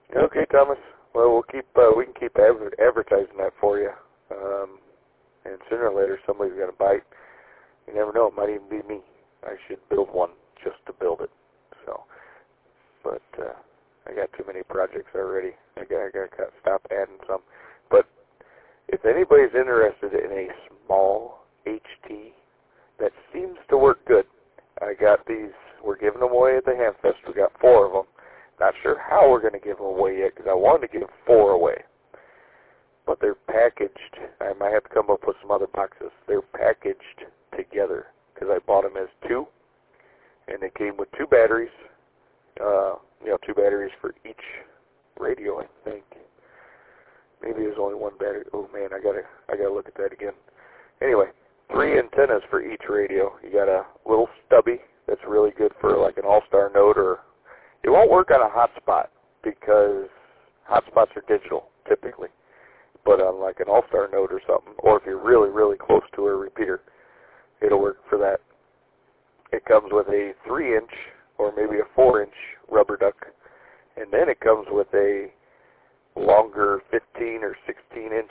Okay, Thomas. Well, we can keep advertising that for you. And sooner or later, somebody's going to bite. You never know. It might even be me. I should build one just to build it. So, but I got too many projects already. I got to stop adding some. But if anybody's interested in a small HT that seems to work good, I got these. We're giving them away at the Hamfest. We got 4 of them. Not sure how we're going to give them away yet because I wanted to give 4 away. But they're packaged. I might have to come up with some other boxes. They're packaged together because I bought them as 2. And they came with 2 batteries. 2 batteries for each radio, I think. Maybe there's only 1 battery. Oh man, I gotta look at that again. Anyway, 3 antennas for each radio. You got a little stubby that's really good for like an all-star node, or it won't work on a hotspot because hotspots are digital typically. But on like an all-star node or something, or if you're really, really close to a repeater, it'll work for that. It comes with a 3-inch or maybe a 4-inch rubber duck, and then it comes with a longer 15 or 16-inch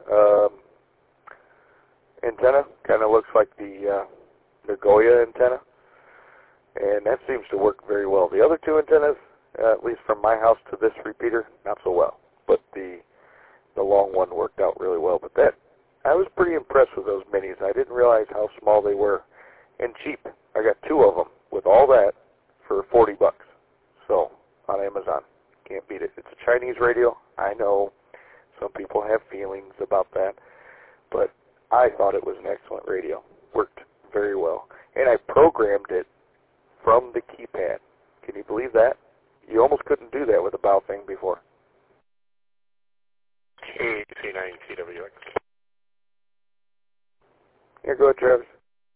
antenna. Kind of looks like the Goya antenna, and that seems to work very well. The other 2 antennas, at least from my house to this repeater, not so well. But the long one worked out really well. But that, I was pretty impressed with those minis. I didn't realize how small they were and cheap. I got 2 of them with all that for $40. So on Amazon, can't beat it. It's a Chinese radio. I know some people have feelings about that, but I thought it was an excellent radio. Worked very well, and I programmed it from the keypad. Can you believe that? You almost couldn't do that with a Baofeng before. KC9TWX. Yeah, go ahead, Travis.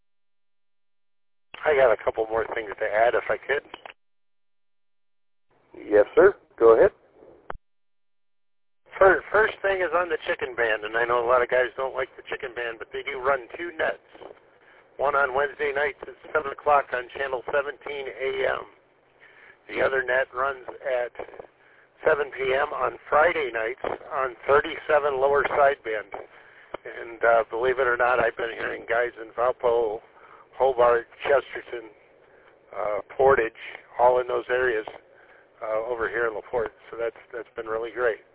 I got a couple more things to add if I could. Yes, sir. Go ahead. First thing is on the chicken band, and I know a lot of guys don't like the chicken band, but they do run 2 nets. One on Wednesday nights at 7 o'clock on channel 17 AM. The other net runs at 7 p.m. on Friday nights on 37 lower sideband. And believe it or not, I've been hearing guys in Valpo, Hobart, Chesterton, Portage, all in those areas over here in LaPorte. So that's been really great.